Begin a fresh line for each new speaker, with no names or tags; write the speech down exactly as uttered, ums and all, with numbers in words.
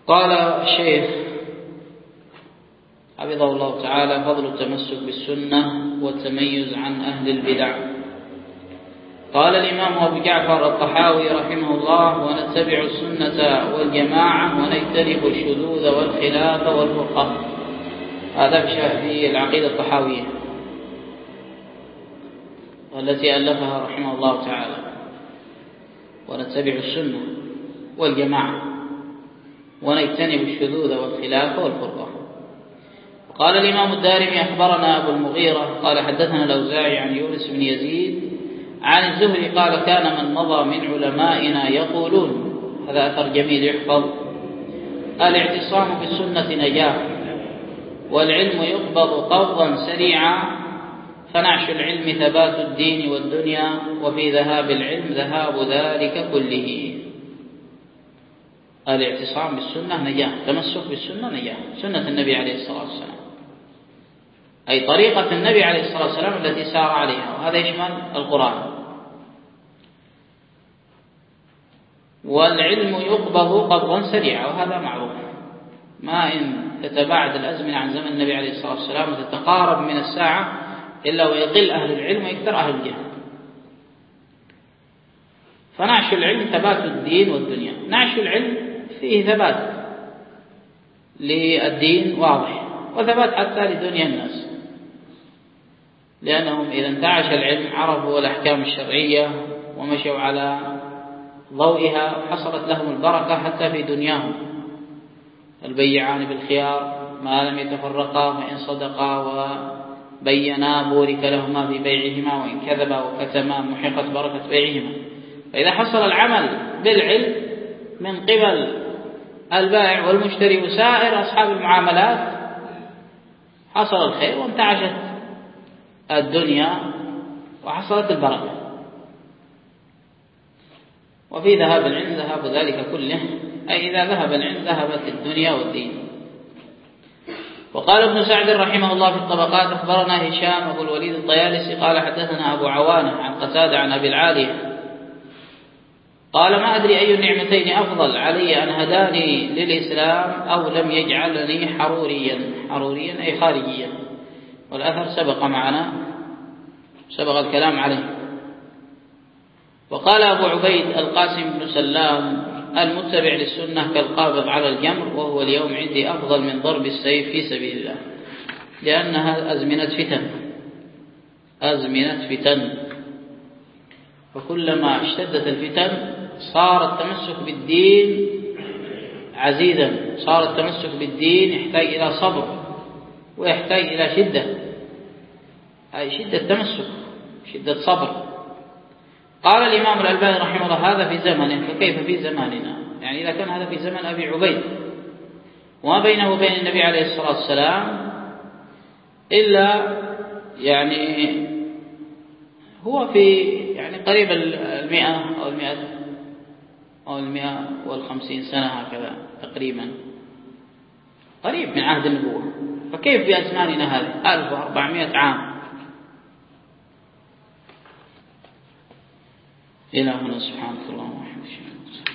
قال الشيخ حفظه الله تعالى: فضل التمسك بالسنة والتميز عن أهل البدع. قال الإمام أبو جعفر الطحاوي رحمه الله: ونتبع السنة والجماعة ونجتنب الشذوذ والخلاف والفرقة. هذا في العقيدة الطحاوية التي ألفها رحمه الله تعالى. ونتبع السنة والجماعة ونجتنب الشذوذ والخلاف والفرقة. قال الإمام الدارمي: أخبرنا أبو المغيرة قال حدثنا الأوزاعي عن يونس بن يزيد عن الزهري قال: كان من مضى من علمائنا يقولون، هذا أثر جميل يحفظ: الاعتصام بالسنة نجاة، والعلم يقبض قبضا سريعا، فنعش العلم ثبات الدين والدنيا، وفي ذهاب العلم ذهاب ذلك كله. الاعتصام بالسنة نجاة، تمسك بالسنة نجاة، سنة النبي عليه الصلاة والسلام، أي طريقة النبي عليه الصلاة والسلام التي سار عليها، وهذا يشمل القرآن. والعلم يقبض قبضا سريعا، وهذا معروف، ما إن تتباعد الأزمنة عن زمن النبي عليه الصلاة والسلام وتتقارب من الساعة إلا ويقل أهل العلم ويكثر أهل الجهل. فنعش العلم ثبات الدين والدنيا. نعش العلم فيه ثبات للدين واضح، وثبات حتى لدنيا الناس، لأنهم إذا انتعش العلم عرفوا الأحكام الشرعية ومشوا على ضوئها، وحصلت لهم البركة حتى في دنياهم. البيعان بالخيار ما لم يتفرقا، فإن صدقا وبينا بورك لهما في بيعهما، وإن كذبا وكتما محقت بركة بيعهما. فإذا حصل العمل بالعلم من قبل البائع والمشتري وسائر أصحاب المعاملات حصل الخير وانتعشت الدنيا وحصلت البركة. وفي ذهاب العلم ذهاب ذلك كله، أي إذا ذهب العلم ذهبت الدنيا والدين. وقال ابن سعد رحمه الله في الطبقات: أخبرنا هشام أبو الوليد الطيالسي قال حدثنا أبو عوانة عن قتادة عن أبي العالية قال: ما أدري أي النعمتين أفضل علي، أن هداني للإسلام أو لم يجعلني حروريا. حروريا أي خارجيا، والأثر سبق معنا، سبق الكلام عليه. وقال أبو عبيد القاسم بن سلام: المتبع للسنة كالقابض على الجمر، وهو اليوم عندي أفضل من ضرب السيف في سبيل الله، لأنها أزمنة فتن، أزمنة فتن، فكلما اشتدت الفتن صار التمسك بالدين عزيزا، صار التمسك بالدين يحتاج إلى صبر ويحتاج إلى شدة، أي شدة تمسك، شدة صبر. قال الإمام الألباني رحمه الله: هذا في زمنه، فكيف في زماننا؟ يعني إذا كان هذا في زمن أبي عبيد وما بينه وبين النبي عليه الصلاة والسلام إلا يعني هو في يعني قريب المئة أو المئة أو المئة والخمسين سنة هكذا تقريبا، قريب من عهد النبوة، فكيف في أزماننا هذه ألف وأربعمائة عام؟ إلهنا سبحانه الله وحده.